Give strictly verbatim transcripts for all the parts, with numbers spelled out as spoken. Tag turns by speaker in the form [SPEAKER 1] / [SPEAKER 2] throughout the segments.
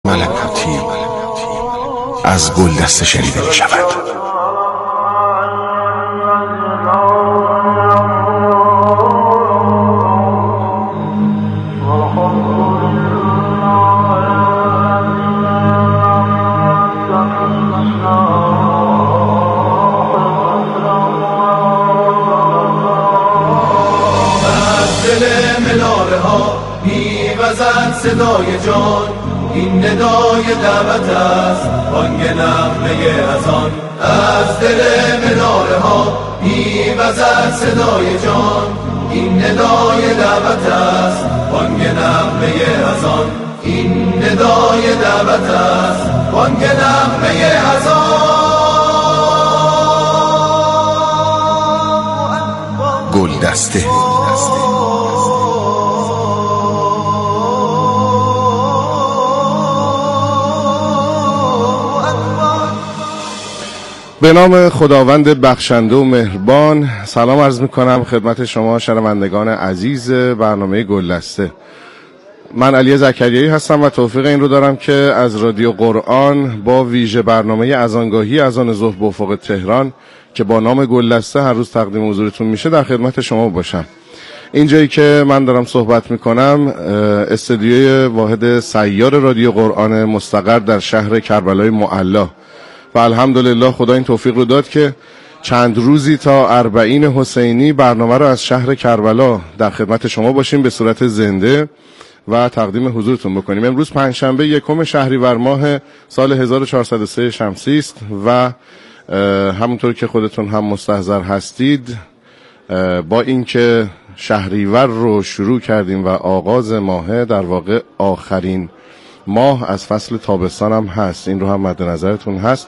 [SPEAKER 1] ملکوتی از گلدسته شنیده می شود.
[SPEAKER 2] صدای جان این ندای دعوت است، بانگ نغمه اذان از دل مناره ها میوزد. صدای جان این ندای دعوت است، بانگ نغمه اذان این ندای دعوت است، بانگ نغمه اذان.
[SPEAKER 1] گلدسته
[SPEAKER 3] به نام خداوند بخشنده و مهربان. سلام عرض میکنم خدمت شما شنوندگان عزیز برنامه گلدسته. من علی زکریایی هستم و توفیق این رو دارم که از رادیو قرآن با ویژه برنامه اذانگاهی اذان ظهر به افق تهران که با نام گلدسته هر روز تقدیم حضورتون میشه در خدمت شما باشم. اینجایی که من دارم صحبت میکنم استودیوی واحد سیار رادیو قرآن مستقر در شهر کربلای معلی و الحمدلله خدا این توفیق رو داد که چند روزی تا اربعین حسینی برنامه رو از شهر کربلا در خدمت شما باشیم به صورت زنده و تقدیم حضورتون بکنیم. امروز پنجشنبه یکم شهریور ماه سال هزار و چهارصد و سه شمسی است و همونطور که خودتون هم مستحضر هستید با اینکه شهریور رو شروع کردیم و آغاز ماه در واقع آخرین ماه از فصل تابستان هم هست، این رو هم مد نظرتون هست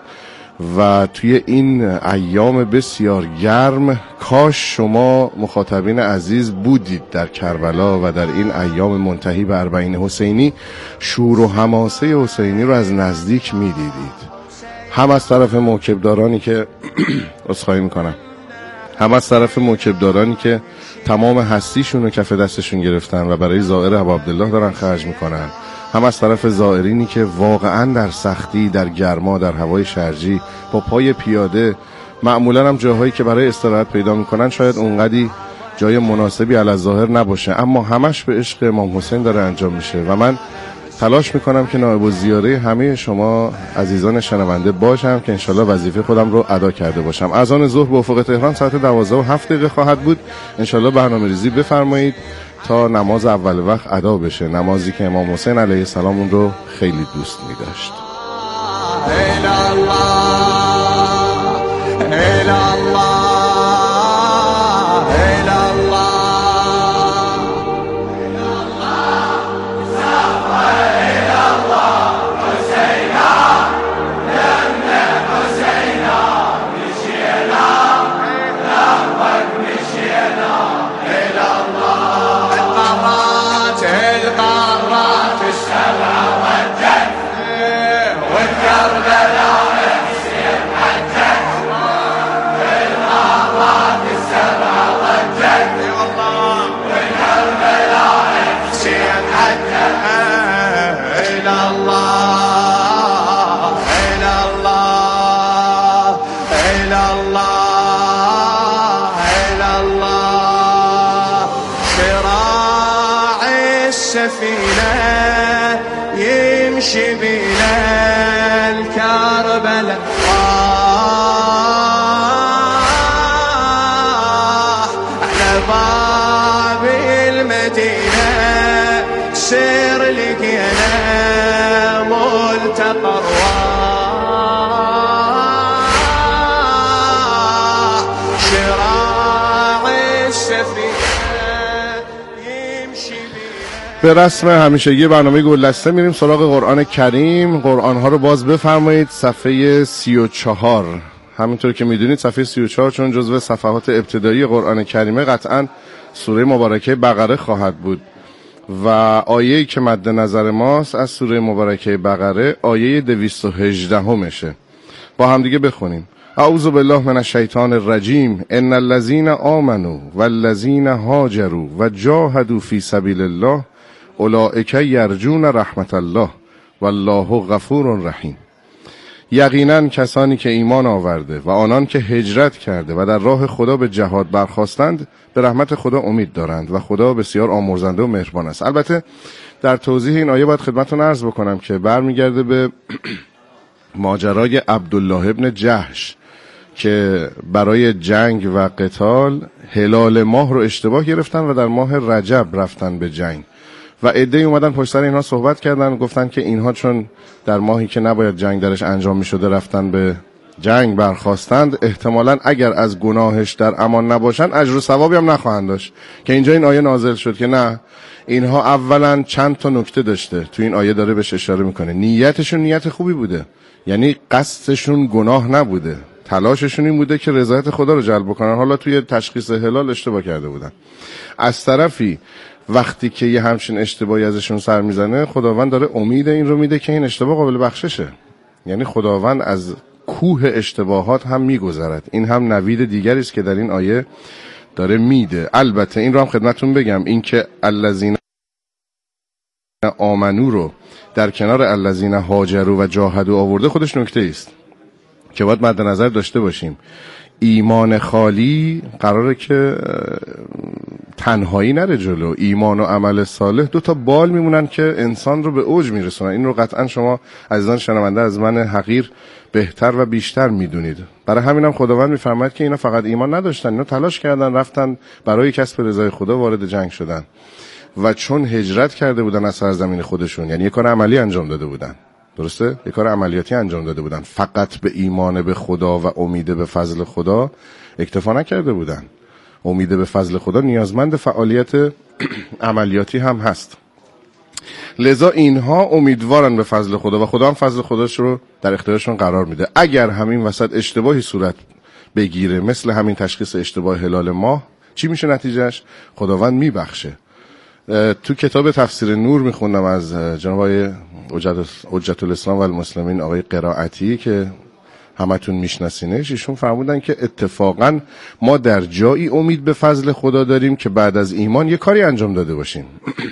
[SPEAKER 3] و توی این ایام بسیار گرم کاش شما مخاطبین عزیز بودید در کربلا و در این ایام منتهی به اربعین حسینی شور و حماسه حسینی رو از نزدیک میدیدید، هم از طرف موکبدارانی که عذرخواهی میکنم هم از طرف موکبدارانی که تمام هستیشون رو کف دستشون گرفتن و برای زائر ابا عبدالله دارن خرج میکنن، هم از طرف زائرینی که واقعا در سختی در گرما در هوای شرجی با پای پیاده معمولا هم جاهایی که برای استراحت پیدا میکنن شاید اونقدی جای مناسبی علی الظاهر نباشه اما همش به عشق امام حسین داره انجام میشه و من تلاش میکنم که نائب الزیاره همه شما عزیزان شنونده باشم که انشالله وظیفه خودم رو ادا کرده باشم. اذان ظهر به افق تهران ساعت دوازده و هفت دقیقه خواهد بود. انشالله برنامه ریزی بفرمایید تا نماز اول وقت ادا بشه، نمازی که امام حسین علیه السلام اون رو خیلی دوست می داشت.
[SPEAKER 2] يمشي بنا الكربلاء على باب المدينة سير لقينا ملتقى أرواح شراع السفينة.
[SPEAKER 3] به رسم همیشگی برنامه گلدسته میریم سراغ قرآن کریم. قرآن ها رو باز بفرمایید صفحه سی و چهار. همینطور که میدونید صفحه سی و چهار چون جزو صفحات ابتدایی قرآن کریمه قطعا سوره مبارکه بقره خواهد بود و آیه‌ای که مد نظر ماست از سوره مبارکه بقره آیه دویست و هجده همشه. با هم دیگه بخونیم. اعوذ بالله من الشیطان الرجیم ان الذين آمنوا والذين هاجروا وجاهدوا في سبيل الله اولئک یرجون رحمت الله والله غفور رحیم. یقینا کسانی که ایمان آورده و آنان که هجرت کرده و در راه خدا به جهاد برخاستند به رحمت خدا امید دارند و خدا بسیار آمرزنده و مهربان است. البته در توضیح این آیه باید خدمتتون عرض بکنم که برمیگرده به ماجرای عبدالله ابن جحش که برای جنگ و قتال هلال ماه رو اشتباه گرفتن و در ماه رجب رفتن به جنگ و عده‌ای اومدن پشت سر اینها صحبت کردن، گفتن که اینها چون در ماهی که نباید جنگ درش انجام می‌شده رفتن به جنگ برخواستند، احتمالاً اگر از گناهش در امان نباشن اجر و ثوابی هم نخواهند داشت. که اینجا این آیه نازل شد که نه، اینها اولا چند تا نکته داشته، تو این آیه داره بهش اشاره میکنه. نیتشون نیت خوبی بوده، یعنی قصدشون گناه نبوده، تلاششون این بوده که رضایت خدا رو جلب بکنن. حالا توی تشخیص هلال اشتباه کرده بودن. از طرفی وقتی که یه همچین اشتباهی ازشون سر میزنه، خداوند داره امید این رو میده که این اشتباه قابل بخششه، یعنی خداوند از کوه اشتباهات هم میگذرد. این هم نوید دیگری است که در این آیه داره میده. البته این رو هم خدمتتون بگم، این که الذین آمنو رو در کنار الذین هاجروا و جاهدوا آورده خودش نکته است که باید مد نظر داشته باشیم. ایمان خالی قراره که تنهایی نره جلو. ایمان و عمل صالح دو تا بال میمونن که انسان رو به اوج میرسونن. این رو قطعا شما عزیزان شنونده از من حقیر بهتر و بیشتر میدونید. برای همین هم خداوند میفرماید که اینا فقط ایمان نداشتن، اینا تلاش کردن، رفتن برای کسب رضای خدا وارد جنگ شدن و چون هجرت کرده بودن از سرزمین خودشون، یعنی یک کار عملی انجام داده بودن، درسته؟ یک کار عملیاتی انجام داده بودن، فقط به ایمان به خدا و امید به فضل خدا اکتفا نکرده بودن. امید به فضل خدا نیازمند فعالیت عملیاتی هم هست. لذا اینها امیدوارن به فضل خدا و خدا هم فضل خودش رو در اختیارشون قرار میده. اگر همین وسط اشتباهی صورت بگیره، مثل همین تشخیص اشتباه هلال ماه، چی میشه نتیجهش؟ خداوند میبخشه. تو کتاب تفسیر نور میخوندم از جناب آقای حجت الاسلام و المسلمین آقای قرائتی که همتون میشناسینش، ایشون فرمودن که اتفاقا ما در جایی امید به فضل خدا داریم که بعد از ایمان یه کاری انجام داده باشیم.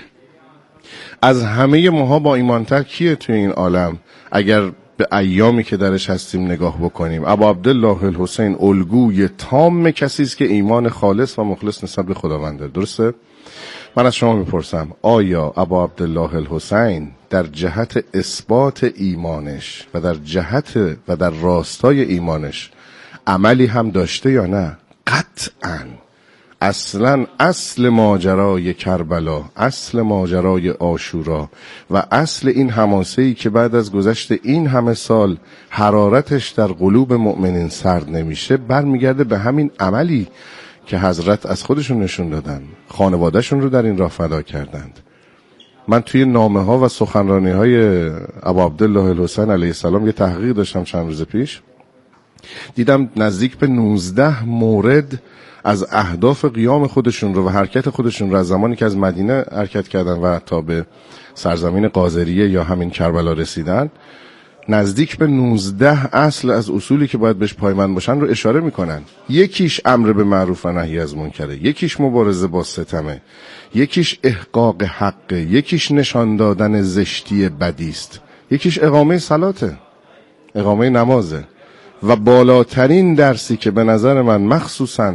[SPEAKER 3] از همه ماها با ایمانتر کیه توی این عالم؟ اگر به ایامی که درش هستیم نگاه بکنیم، ابا عبدالله الحسین الگوی تام کسی است که ایمان خالص و مخلص نسبت به خداونده. درسته؟ من از شما میپرسم آیا ابا عبدالله الحسین در جهت اثبات ایمانش و در جهت و در راستای ایمانش عملی هم داشته یا نه؟ قطعاً. اصلاً اصل ماجرای کربلا، اصل ماجرای عاشورا و اصل این حماسه‌ای که بعد از گذشت این همه سال حرارتش در قلوب مؤمنین سرد نمیشه، برمیگرده به همین عملی که حضرت از خودشون نشون دادن، خانوادهشون رو در این راه فدا کردند. من توی نامه ها و سخنرانی های ابا عبدالله الحسین علیه السلام یه تحقیق داشتم چند روز پیش، دیدم نزدیک به نوزده مورد از اهداف قیام خودشون رو و حرکت خودشون رو از زمانی که از مدینه حرکت کردن و تا به سرزمین قاذریه یا همین کربلا رسیدن، نزدیک به نوزده اصل از اصولی که باید بهش پایبند باشن رو اشاره میکنن. یکیش امر به معروف و نهی از منکره، یکیش مبارزه با ستمه، یکیش احقاق حقه، یکیش نشان دادن زشتی بدیست، یکیش اقامه صلاته، اقامه نمازه. و بالاترین درسی که به نظر من مخصوصاً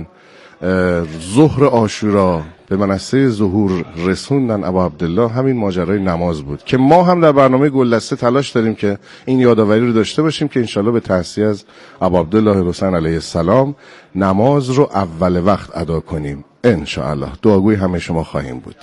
[SPEAKER 3] ظهر عاشورا به منصه ظهور رسوندن ابا عبدالله همین ماجرای نماز بود که ما هم در برنامه گلدسته تلاش داریم که این یادآوری رو داشته باشیم که انشالله به تأسیس از ابا عبدالله الحسین علیه السلام نماز رو اول وقت ادا کنیم انشالله. دعاگوی همه شما خواهیم بود.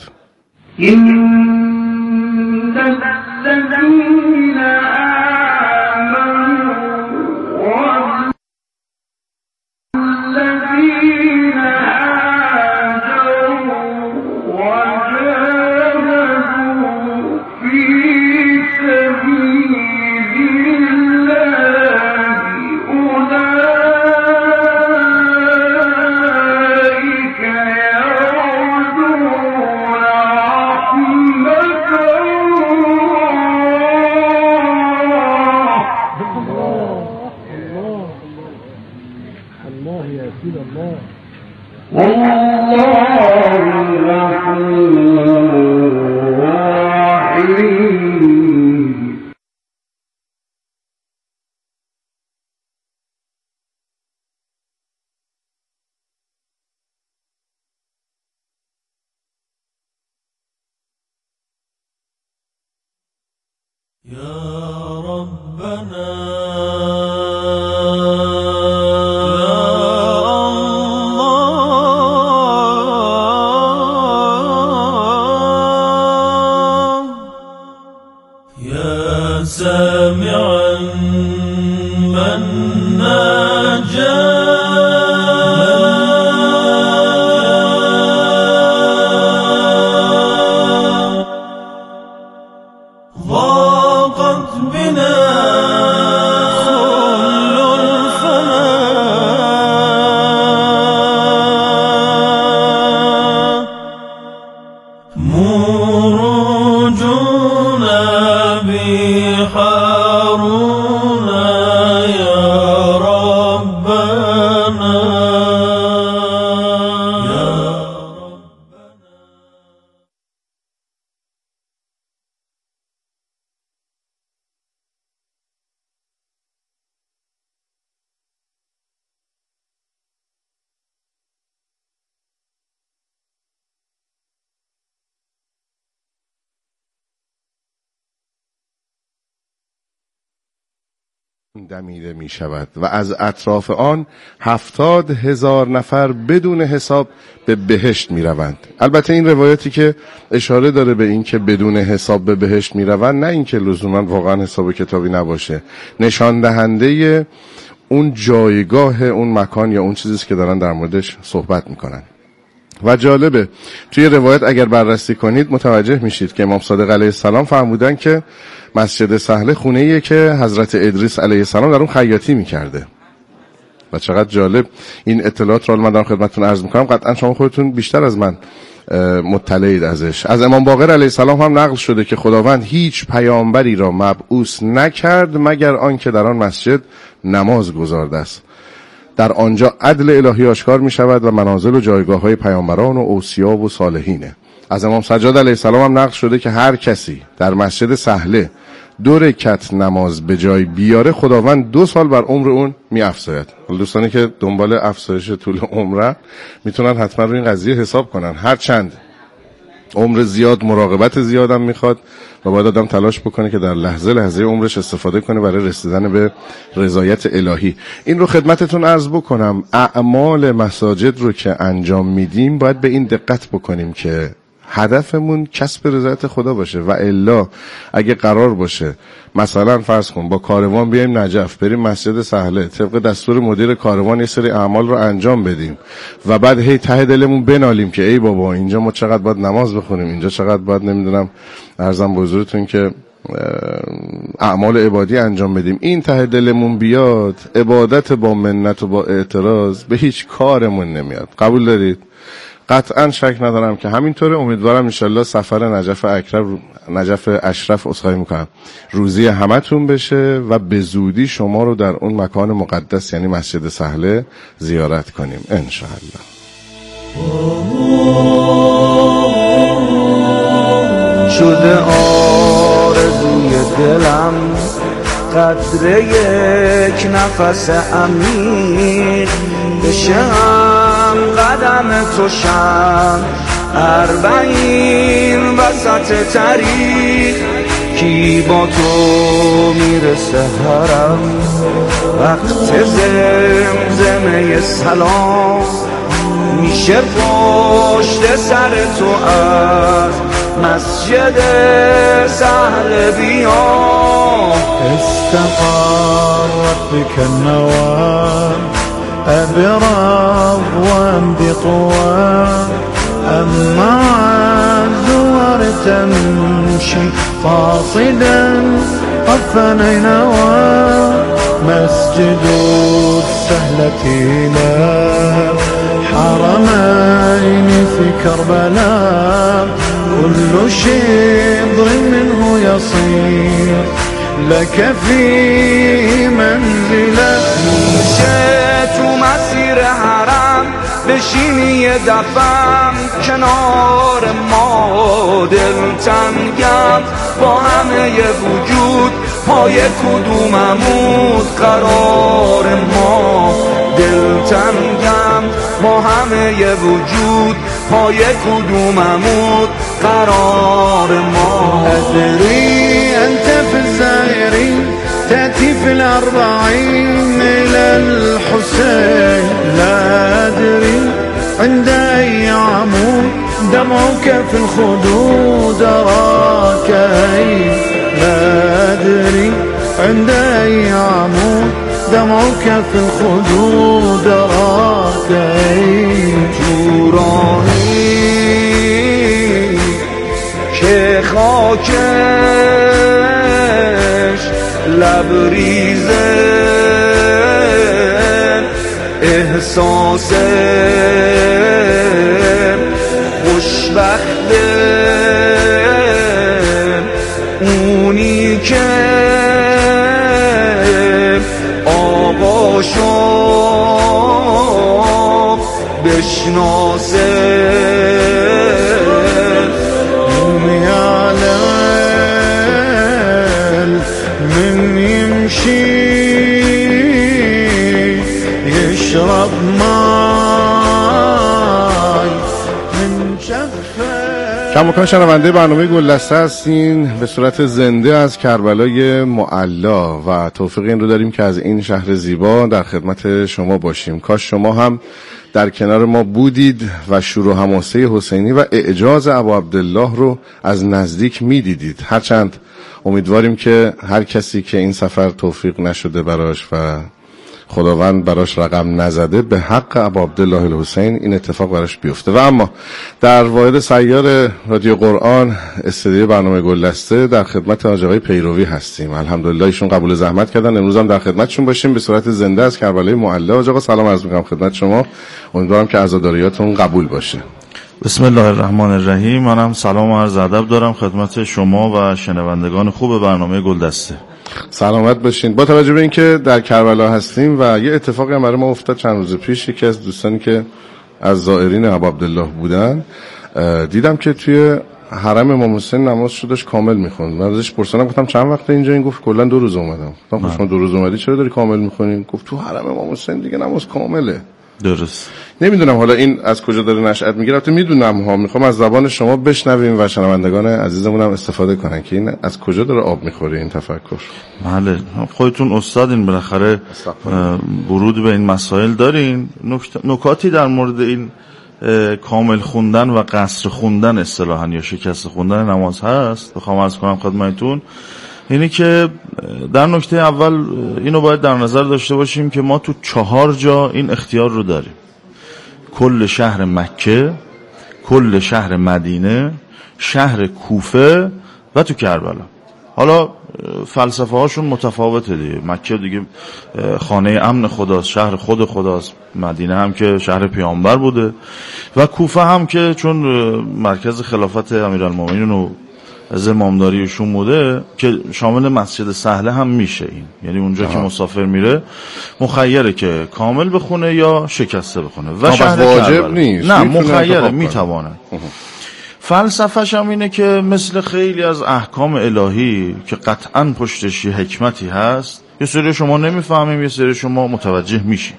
[SPEAKER 4] الله سامعا من ناجى ضاقت بنا خل الفنا مروجنا بحارنا يا ربنا يا
[SPEAKER 3] دمیده می شود و از اطراف آن هفتاد هزار نفر بدون حساب به بهشت می روند. البته این روایتی که اشاره داره به این که بدون حساب به بهشت می روند، نه این که لزوما واقعا حساب کتابی نباشه، نشان دهنده اون جایگاه اون مکان یا اون چیزیست که دارن در موردش صحبت می کنن. و جالبه توی روایت اگر بررسی کنید متوجه میشید که امام صادق علیه السلام فرمودن که مسجد سهله خونه‌ایه که حضرت ادریس علیه السلام در اون خیاطی میکرده. و چقدر جالب این اطلاعات رو من دارم خدمتتون عرض میکنم، قطعا شما خودتون بیشتر از من مطلعید ازش. از امام باقر علیه السلام هم نقل شده که خداوند هیچ پیامبری را مبعوث نکرد مگر آنکه در آن مسجد نماز گزارده است. در آنجا عدل الهی آشکار می شود و منازل و جایگاه های پیامبران و اوصیا و صالحینه. از امام سجاد علیه السلام هم نقل شده که هر کسی در مسجد سهله دو رکعت نماز به جای بیاره خداوند دو سال بر عمر اون می افزاید. دوستانی که دنبال افزایش طول عمره میتونن حتما روی این قضیه حساب کنن. هر چند عمر زیاد مراقبت زیادم میخواد و باید آدم تلاش بکنه که در لحظه لحظه عمرش استفاده کنه برای رسیدن به رضایت الهی. این رو خدمتتون عرض بکنم، اعمال مساجد رو که انجام میدیم باید به این دقت بکنیم که هدفمون کسب رضایت خدا باشه و الا اگه قرار باشه مثلا فرض کن با کاروان بیایم نجف، بریم مسجد سهله، طبق دستور مدیر کاروان یه سری اعمال رو انجام بدیم و بعد هی ته دلمون بنالیم که ای بابا اینجا ما چقدر باید نماز بخونیم، اینجا چقدر باید نمیدونم عرضم به حضورتون که اعمال عبادی انجام بدیم، این ته دلمون بیاد عبادت با منت و با اعتراض به هیچ کارمون نمیاد. قبول دارید؟ قطعا شک ندارم که همینطوره. امیدوارم انشالله سفر نجف اکرم نجف اشرف اصخایی میکنم روزی همتون بشه و به زودی شما رو در اون مکان مقدس یعنی مسجد سهله زیارت کنیم انشالله.
[SPEAKER 2] شده آرزوی دلم قدر یک نفس عمیق بشم قدم تو شم اربعین وسط طریق کی با تو میرسه حرم وقت زمزمه سلام میشه پشت سر تو از مسجد سهل بیام
[SPEAKER 4] استقرت بك النوام أبرض بطوام أما الزوار تمشي قاصدا طرفا نوى مسجد السهلة لا حرمين في كربلاء كل شبر منه يصير لك في منزلة
[SPEAKER 2] میشه تو مسیر حرم بشینی یه دفعم کنار ما دلتنگم با همه ی وجود پای کدوممود قرار ما دلتنگم با همه ی وجود پای کدوممود قرار ما.
[SPEAKER 4] أدري أنت في الزائرين تأتي في الأربعين إلى الحسين، لا أدري عند أي عمود دمعك في الخدود أراك أين، لا أدري عند أي عمود دمعك في الخدود أراك أين.
[SPEAKER 2] جورانی که خاکش لبریزه احساس خوشبخت اونی که آقا شو بشناسه
[SPEAKER 4] من يمشي يشرب ماي من شفه.
[SPEAKER 3] کماکان شنونده برنامه گلدسته هستین به صورت زنده از کربلای معلا و توفیق این رو داریم که از این شهر زیبا در خدمت شما باشیم. کاش شما هم در کنار ما بودید و شور و حماسه حسینی و اعجاز ابا عبدالله رو از نزدیک میدیدید. هرچند امیدواریم که هر کسی که این سفر توفیق نشده براش و خداوند براش رقم نزده به حق ابا عبدالله الحسین این اتفاق براش بیفته. و اما در واحد سیار رادیو قرآن استودیو برنامه گلدسته در خدمت حاج آقای پیروی هستیم. الحمدلله ایشون قبول زحمت کردن امروز هم در خدمتشون باشیم به صورت زنده از کربلای معلا. حاج آقا سلام عرض می‌کنم خدمت شما، امیدوارم که عزاداریاتون قبول باشه.
[SPEAKER 5] بسم الله الرحمن الرحیم. منم سلام و عرض ادب دارم خدمت شما و شنوندگان خوب برنامه گلدسته.
[SPEAKER 3] سلامت باشین. با توجه به اینکه در کربلا هستیم و یه اتفاقی هم برای ما افتاد چند روز پیش، یکی از دوستانی که از زائرین ابا عبدالله بودن دیدم که توی حرم امام حسین نماز شدش کامل میخوند. من ازش پرسیدم گفتم چند وقت اینجا؟ این گفت کلا دو روز اومدم. گفتم شما دو روز اومدی چرا داری کامل میخونی؟ گفت تو حرم امام حسین دیگه نماز کامله.
[SPEAKER 5] درست.
[SPEAKER 3] نمیدونم حالا این از کجا داره نشأت میگیره، البته میدونم ها، میخوام از زبان شما بشنویم و شنوندگان عزیزمون هم استفاده کنن که این از کجا داره آب میخوره این تفکر.
[SPEAKER 5] بله خودتون استادین، بالاخره ورود به این مسائل دارین. نکاتی در مورد این کامل خوندن و قصر خوندن اصطلاحاً یا شکست خوندن نماز هست بخوام عرض کنم خدمتتون. اینی که در نکته اول اینو باید در نظر داشته باشیم که ما تو چهار جا این اختیار رو داریم: کل شهر مکه، کل شهر مدینه، شهر کوفه و تو کربلا. حالا فلسفه هاشون متفاوته دیگه. مکه دیگه خانه امن خداست، شهر خود خداست. مدینه هم که شهر پیامبر بوده و کوفه هم که چون مرکز خلافت امیرالمومنین و از امامداریشون بوده که شامل مسجد سهله هم میشه این. یعنی اونجا آه. که مسافر میره مخیره که کامل بخونه یا شکسته بخونه و شهر
[SPEAKER 3] واجب نیست،
[SPEAKER 5] نه مخیره، میتوانه. فلسفه‌ش هم اینه که مثل خیلی از احکام الهی که قطعاً پشتش یه حکمتی هست، یه سری شما نمیفهمیم، یه سری شما متوجه میشیم.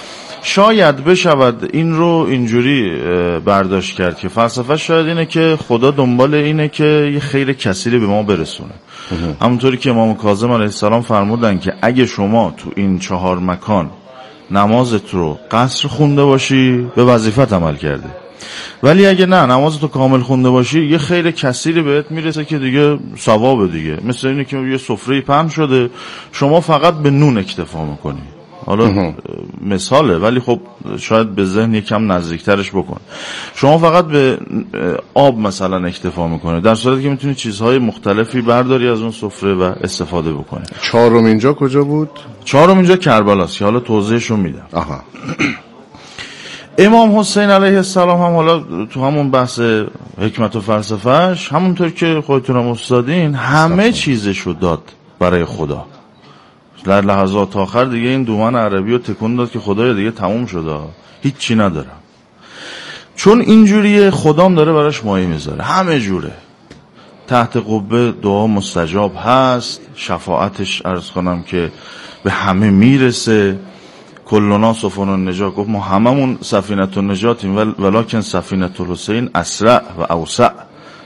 [SPEAKER 5] شاید بشود این رو اینجوری برداشت کرد که فلسفه شاید اینه که خدا دنبال اینه که یه خیر کثیری به ما برسونه. همونطوری که امام کاظم علیه السلام فرمودن که اگه شما تو این چهار مکان نمازت رو قصر خونده باشی به وظیفت عمل کرده، ولی اگه نه نمازتو کامل خونده باشی یه خیر کثیری بهت میرسه که دیگه ثوابه دیگه. مثل اینه که یه سفره پهن شده شما فقط به نون اکتفا میکنی. حالا مثاله ولی خب شاید به ذهن یکم نزدیکترش بکن. شما فقط به آب مثلا اکتفا میکنه، در صورتی که میتونی چیزهای مختلفی برداری از اون سفره و استفاده بکنی.
[SPEAKER 3] چهارم اینجا کجا بود؟
[SPEAKER 5] چهارم اینجا کربلاست که حالا توضیحشو میدم.
[SPEAKER 3] آها.
[SPEAKER 5] امام حسین علیه السلام هم حالا تو همون بحث حکمت و فلسفهش همونطور که خودتون هم استادین همه چیزشو داد برای خدا. در لحظات آخر دیگه این دومن عربی رو تکون داد که خدای دیگه تموم شده، هیچ چی ندارم. چون اینجوریه خدام داره براش مایه میذاره، همه جوره. تحت قبه دعا مستجاب هست، شفاعتش عرض کنم که به همه میرسه. کلنا سفن النجات، گفت ما هممون سفینه النجاتیم ولکن سفینه الحسین اسرع و اوسع.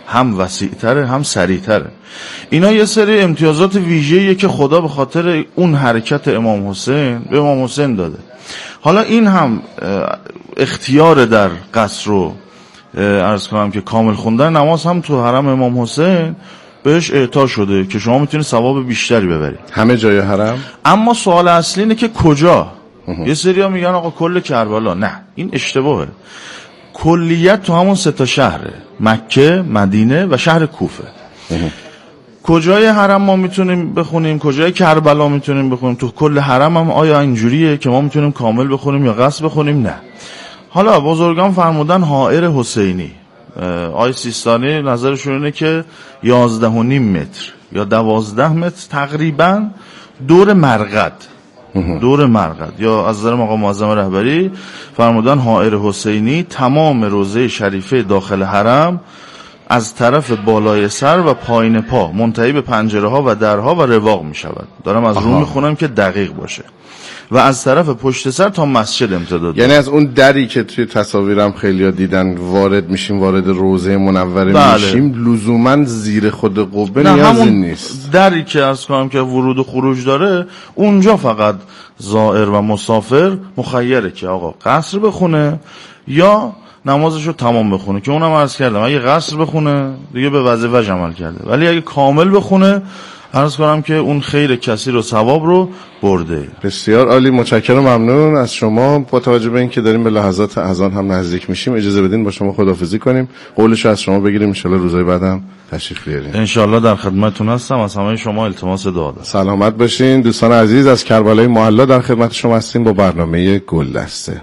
[SPEAKER 5] هم وسیع‌تره هم سریع‌تره. اینا یه سری امتیازات ویژه‌ایه که خدا به خاطر اون حرکت امام حسین به امام حسین داده. حالا این هم اختیار در قصر رو عرض کنم که کامل خوندن نماز هم تو حرم امام حسین بهش اعطا شده که شما میتونید ثواب بیشتری ببرید
[SPEAKER 3] همه جای حرم.
[SPEAKER 5] اما سوال اصلی اینه که کجا؟ یه سری‌ها میگن آقا کل کربلا. نه، این اشتباهه. کلیت تو همون سه تا شهره، مکه، مدینه و شهر کوفه. کجای حرم ما میتونیم بخونیم، کجای کربلا میتونیم بخونیم، تو کل حرم هم آیا اینجوریه که ما میتونیم کامل بخونیم یا قصر بخونیم؟ نه. حالا بزرگان فرمودن حائر حسینی، آی سیستانی نظرشون اینه که یازده و نیم متر یا دوازده متر تقریبا دور مرقد، دور مرقد یا از نظر آقا معظم رهبری فرمودن حائر حسینی تمام روضه شریفه داخل حرم از طرف بالای سر و پایین پا منتهی به پنجره ها و درها و رواق می شود. دارم از رو می خونم که دقیق باشه. و از طرف پشت سر تا مسجد امتداد.
[SPEAKER 3] یعنی از اون دری که توی تصاویرم خیلی‌ها دیدن وارد میشیم، وارد روضه منوره بله. میشیم، لزوما زیر خود قبه نیازی نیست.
[SPEAKER 5] دری که عرض کنم که ورود و خروج داره اونجا فقط زائر و مسافر مخیره که آقا قصر بخونه یا نمازشو تمام بخونه، که اونم عرض کردم اگه قصر بخونه دیگه به وظیفه‌اش عمل کرده، ولی اگه کامل بخونه عرض کنم که اون خیر کثیر و ثواب رو برده.
[SPEAKER 3] بسیار عالی، متشکرم، ممنون از شما. با توجه به اینکه داریم به لحظات اذان هم نزدیک میشیم اجازه بدین با شما خداحافظی کنیم، قولشو از شما بگیریم، ان شاءالله روزهای بعدم تشریف بیارین.
[SPEAKER 5] ان شاءالله در خدمتتون هستم. از همه شما التماس دعا دارم.
[SPEAKER 3] سلامت باشین. دوستان عزیز از کربلای معلا در خدمت شما هستیم با برنامه گلدسته.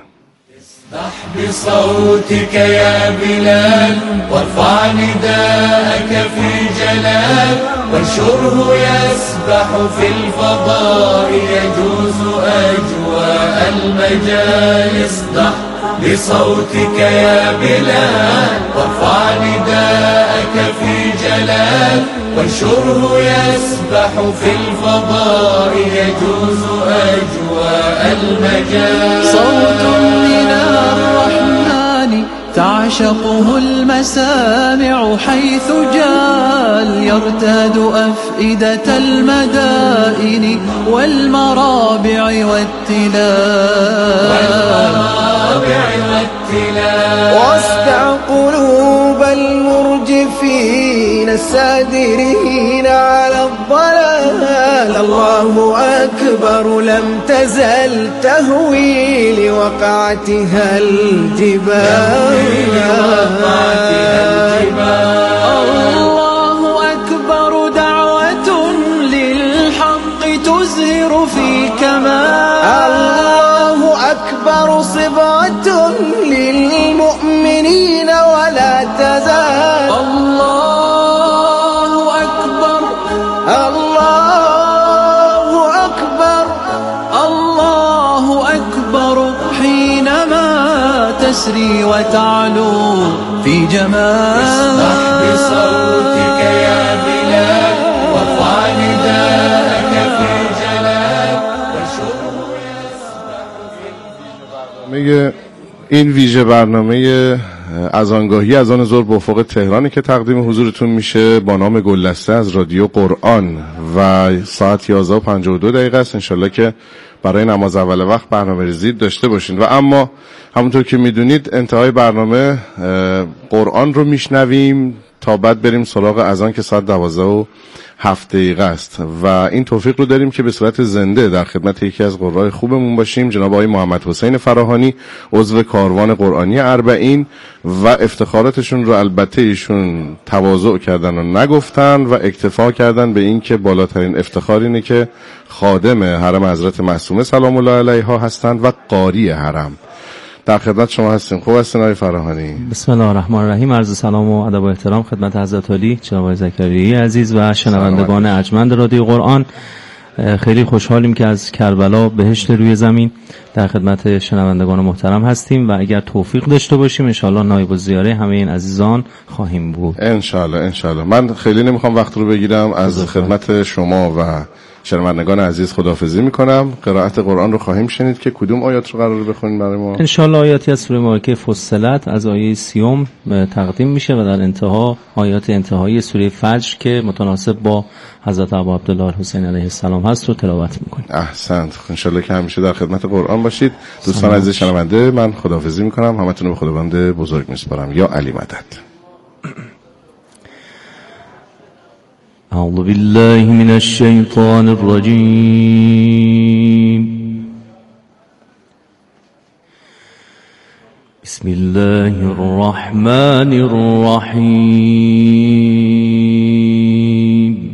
[SPEAKER 4] بصوتك يا بلال وارفع نداءك في جلال وانشره يسبح في الفضاء يجوز أجواء المجال. اصدح بصوتك يا بلال وارفع نداءك في جلال وانشره يسبح في الفضاء يجوز أجواء المجال. صوت من الرحمن تعشقه المسامع حيث جال يرتاد أفئدة المدائن والمرابع والتلال واسدع قلوب المرجفين السادرين على الضلال. الله أكبر لم تزل تهوي لوقعتها الجبال. الله أكبر دعوة للحق تزهر في كمال. الله أكبر صبغة للمؤمنين ولا تزال. الله أكبر الله أكبر الله أكبر حينما تسري وتعلو في جمال. اصدح بصوتك يا بلال وارفع نداءك في جلال وانشره يسبح في
[SPEAKER 3] میگه این ویژه برنامه اذانگاهی از آن ظهر به افق تهرانی که تقدیم حضورتون میشه با نام گلدسته از رادیو قرآن و ساعت یازده و پنجاه و دو دقیقه است. انشالله که برای نماز اول وقت برنامه ریزی داشته باشین. و اما همونطور که میدونید انتهای برنامه قرآن رو میشنویم تا بعد بریم سراغ اذان که ساعت دوازده و هفت دقیقه است و این توفیق رو داریم که به صورت زنده در خدمت یکی از قرای خوبمون باشیم، جناب آقای محمد حسین فراهانی، عضو کاروان قرآنی اربعین و افتخاراتشون رو البته ایشون تواضع کردن و نگفتن و اکتفا کردن به این که بالاترین افتخار اینه که خادم حرم حضرت معصومه سلام الله علیها هستند و قاری حرم. در خدمت شما هستیم. خوب هستین آقای فراهانی؟
[SPEAKER 6] بسم الله الرحمن الرحیم. عرض سلام و ادب و احترام خدمت حضرت علی جناب آقای زکریایی عزیز و شنوندگان ارجمند رادیو قرآن. خیلی خوشحالیم که از کربلا بهشت روی زمین در خدمت شنوندگان محترم هستیم و اگر توفیق داشته باشیم انشاءالله نایب الزیاره همه این عزیزان خواهیم بود
[SPEAKER 3] انشاءالله. انشاءالله. من خیلی نمیخوام وقت رو بگیرم، از خدمت شما و شنوندگان عزیز خداحافظی میکنم. قرائت قرآن رو خواهیم شنید که کدوم آیات رو قرار بخونیم برای ما؟
[SPEAKER 6] انشالله آیاتی از سوره مبارکه فصلت از آیه سیوم تقدیم میشه و در انتها آیات انتهایی سوره فجر که متناسب با حضرت ابو عبدالله الحسین علیه السلام هست رو تلاوت میکنیم.
[SPEAKER 3] احسنت. انشالله که همیشه در خدمت قرآن باشید. دوستان عزیز شنونده، من خداحافظی میکنم. همتون رو به خداوند بزرگ میسپارم. یا علی مدد.
[SPEAKER 6] أعوذ بالله من الشيطان الرجيم. بسم الله الرحمن الرحيم.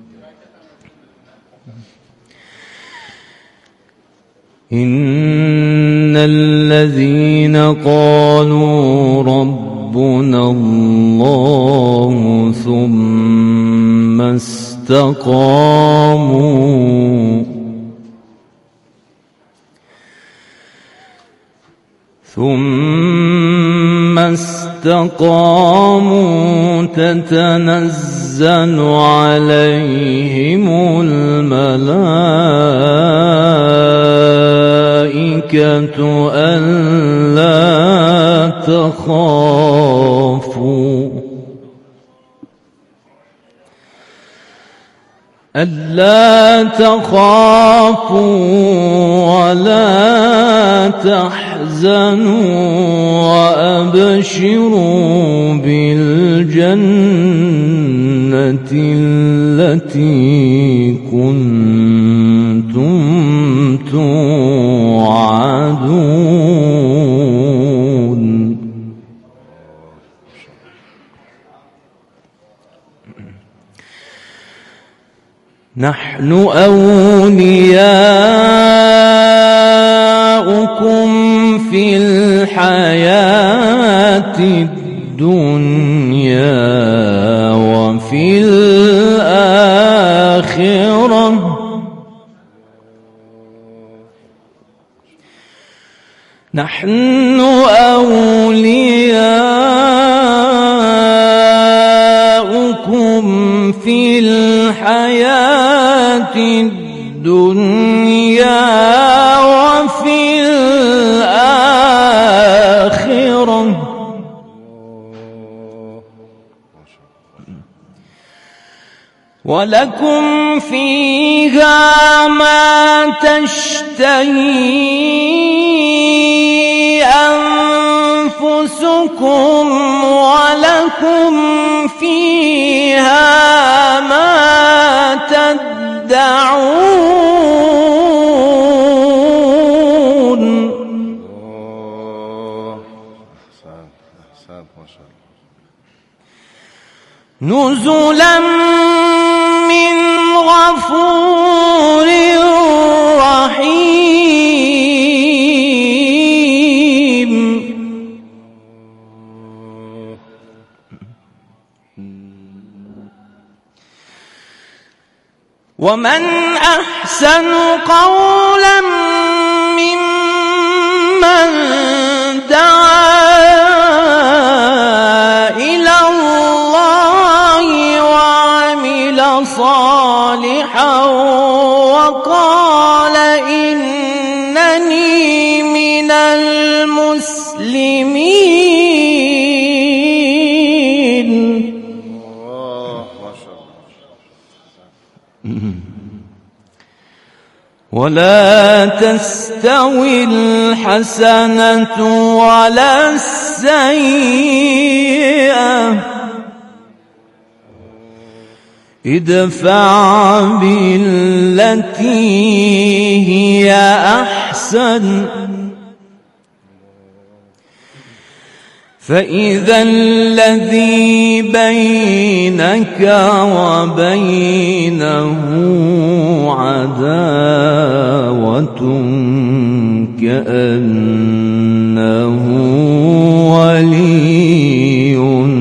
[SPEAKER 6] إن الذين قالوا ربنا الله ثم استقاموا ثم استقاموا تتنزل عليهم الملائكة ألا تخافوا ألا تخافوا ولا تحزنوا وأبشروا بالجنة التي كنتم توعدون. نحن أولياؤكم في الحياة الدنيا وفي الآخرة نحن أولياؤكم في الحياة الدنيا وفي الآخرة ولكم فيها ما تشتهي أنفسكم ولكم فيها ما تدعون. نزلا من غفور رحيم. ومن أحسن قولا ممن دعا إلى الله وعمل صالحا وقال إنني من المسلمين. ولا تستوي الحسنة ولا السيئة ادفع بالتي هي أحسن فإذا الذي بينك وبينه عداوة كأنه ولي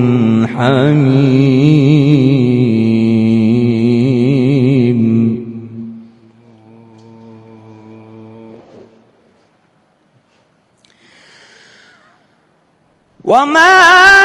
[SPEAKER 6] حميم. وما